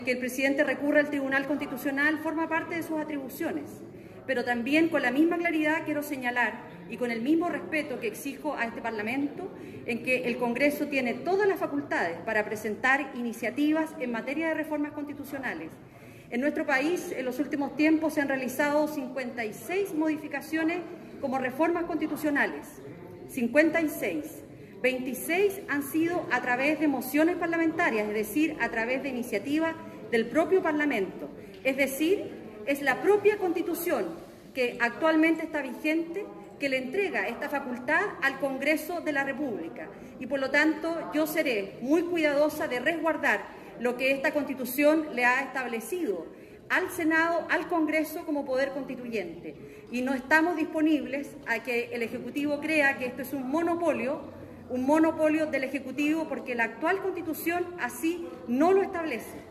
Que el presidente recurra al Tribunal Constitucional forma parte de sus atribuciones, pero también con la misma claridad quiero señalar y con el mismo respeto que exijo a este Parlamento, en que el Congreso tiene todas las facultades para presentar iniciativas en materia de reformas constitucionales. En nuestro país, en los últimos tiempos, se han realizado 56 modificaciones como reformas constitucionales. 56. 26 han sido a través de mociones parlamentarias, es decir, a través de iniciativas del propio Parlamento. Es decir, es la propia Constitución que actualmente está vigente que le entrega esta facultad al Congreso de la República. Y por lo tanto, yo seré muy cuidadosa de resguardar lo que esta Constitución le ha establecido al Senado, al Congreso como poder constituyente. Y no estamos disponibles a que el Ejecutivo crea que esto es un monopolio del Ejecutivo, porque la actual Constitución así no lo establece.